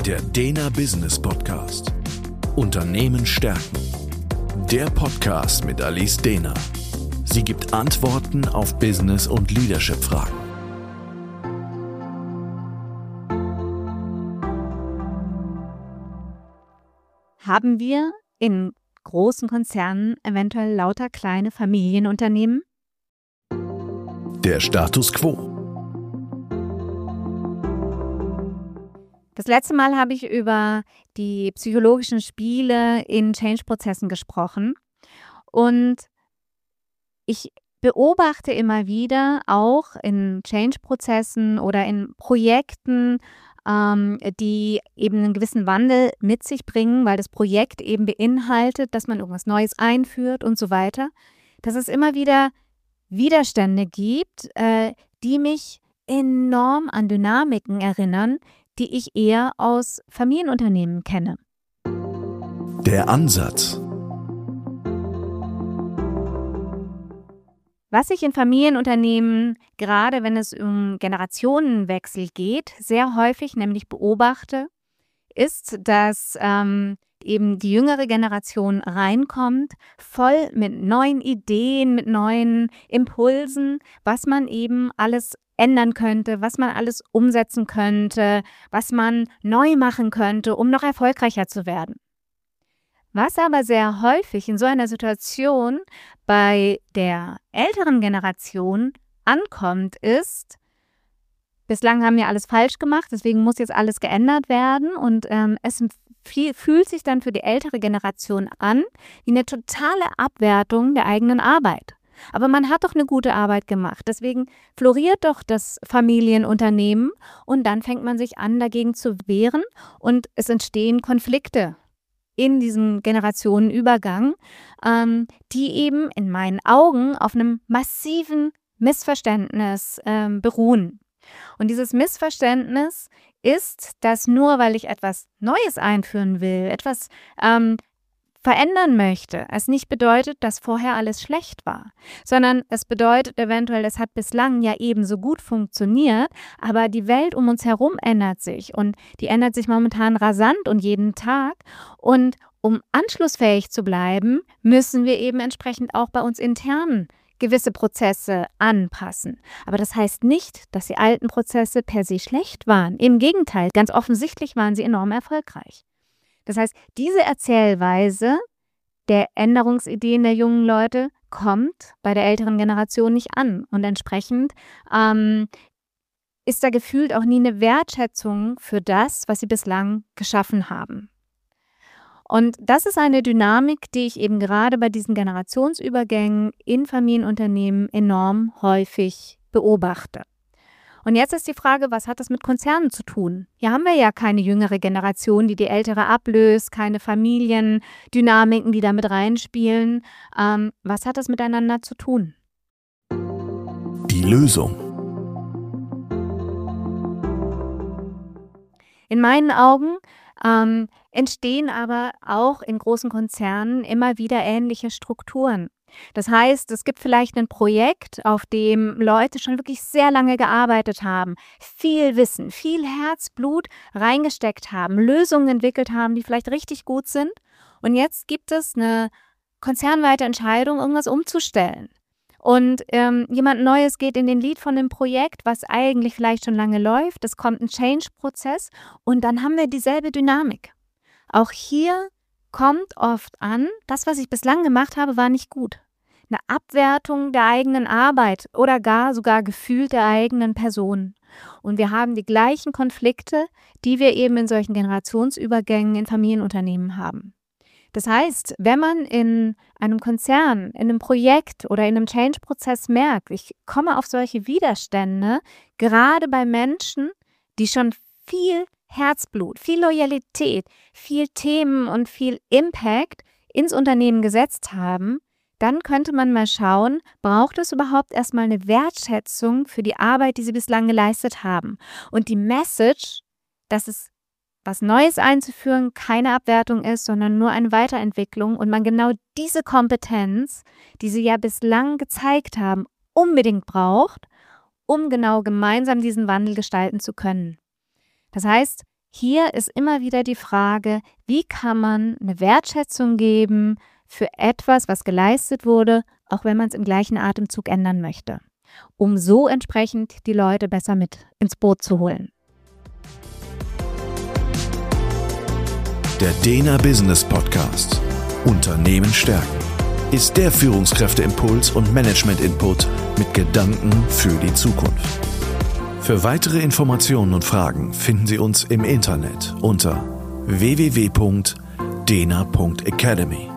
Der Dena Business Podcast. Unternehmen stärken. Der Podcast mit Alice Dena. Sie gibt Antworten auf Business- und Leadership-Fragen. Haben wir in großen Konzernen eventuell lauter kleine Familienunternehmen? Der Status quo. Das letzte Mal habe ich über die psychologischen Spiele in Change-Prozessen gesprochen und ich beobachte immer wieder auch in Change-Prozessen oder in Projekten, die eben einen gewissen Wandel mit sich bringen, weil das Projekt eben beinhaltet, dass man irgendwas Neues einführt und so weiter, dass es immer wieder Widerstände gibt, die mich enorm an Dynamiken erinnern, die ich eher aus Familienunternehmen kenne. Der Ansatz. Was ich in Familienunternehmen, gerade wenn es um Generationenwechsel geht, sehr häufig nämlich beobachte, ist, dass eben die jüngere Generation reinkommt, voll mit neuen Ideen, mit neuen Impulsen, was man eben alles ändern könnte, was man alles umsetzen könnte, was man neu machen könnte, um noch erfolgreicher zu werden. Was aber sehr häufig in so einer Situation bei der älteren Generation ankommt, ist, bislang haben wir alles falsch gemacht, deswegen muss jetzt alles geändert werden und es fühlt sich dann für die ältere Generation an wie eine totale Abwertung der eigenen Arbeit. Aber man hat doch eine gute Arbeit gemacht, deswegen floriert doch das Familienunternehmen und dann fängt man sich an, dagegen zu wehren und es entstehen Konflikte in diesem Generationenübergang, die eben in meinen Augen auf einem massiven Missverständnis beruhen. Und dieses Missverständnis ist, dass nur weil ich etwas Neues einführen will, etwas verändern möchte, es nicht bedeutet, dass vorher alles schlecht war, sondern es bedeutet eventuell, es hat bislang ja ebenso gut funktioniert, aber die Welt um uns herum ändert sich und die ändert sich momentan rasant und jeden Tag und um anschlussfähig zu bleiben, müssen wir eben entsprechend auch bei uns intern gewisse Prozesse anpassen. Aber das heißt nicht, dass die alten Prozesse per se schlecht waren. Im Gegenteil, ganz offensichtlich waren sie enorm erfolgreich. Das heißt, diese Erzählweise der Änderungsideen der jungen Leute kommt bei der älteren Generation nicht an. Und entsprechend ist da gefühlt auch nie eine Wertschätzung für das, was sie bislang geschaffen haben. Und das ist eine Dynamik, die ich eben gerade bei diesen Generationsübergängen in Familienunternehmen enorm häufig beobachte. Und jetzt ist die Frage, was hat das mit Konzernen zu tun? Hier haben wir ja keine jüngere Generation, die ältere ablöst, keine Familiendynamiken, die da mit reinspielen. Was hat das miteinander zu tun? Die Lösung. In meinen Augen entstehen aber auch in großen Konzernen immer wieder ähnliche Strukturen. Das heißt, es gibt vielleicht ein Projekt, auf dem Leute schon wirklich sehr lange gearbeitet haben, viel Wissen, viel Herzblut reingesteckt haben, Lösungen entwickelt haben, die vielleicht richtig gut sind. Und jetzt gibt es eine konzernweite Entscheidung, irgendwas umzustellen. Und jemand Neues geht in den Lead von dem Projekt, was eigentlich vielleicht schon lange läuft. Es kommt ein Change-Prozess und dann haben wir dieselbe Dynamik. Auch hier kommt oft an, das, was ich bislang gemacht habe, war nicht gut. Eine Abwertung der eigenen Arbeit oder sogar gefühlt der eigenen Person. Und wir haben die gleichen Konflikte, die wir eben in solchen Generationsübergängen in Familienunternehmen haben. Das heißt, wenn man in einem Konzern, in einem Projekt oder in einem Change-Prozess merkt, ich komme auf solche Widerstände, gerade bei Menschen, die schon viel Herzblut, viel Loyalität, viel Themen und viel Impact ins Unternehmen gesetzt haben, dann könnte man mal schauen, braucht es überhaupt erstmal eine Wertschätzung für die Arbeit, die sie bislang geleistet haben. Und die Message, dass es was Neues einzuführen keine Abwertung ist, sondern nur eine Weiterentwicklung und man genau diese Kompetenz, die sie ja bislang gezeigt haben, unbedingt braucht, um genau gemeinsam diesen Wandel gestalten zu können. Das heißt, Hier ist immer wieder die Frage, wie kann man eine Wertschätzung geben für etwas, was geleistet wurde, auch wenn man es im gleichen Atemzug ändern möchte, um so entsprechend die Leute besser mit ins Boot zu holen. Der Dena Business Podcast Unternehmen stärken ist der Führungskräfteimpuls und Management-Input mit Gedanken für die Zukunft. Für weitere Informationen und Fragen finden Sie uns im Internet unter www.dena.academy.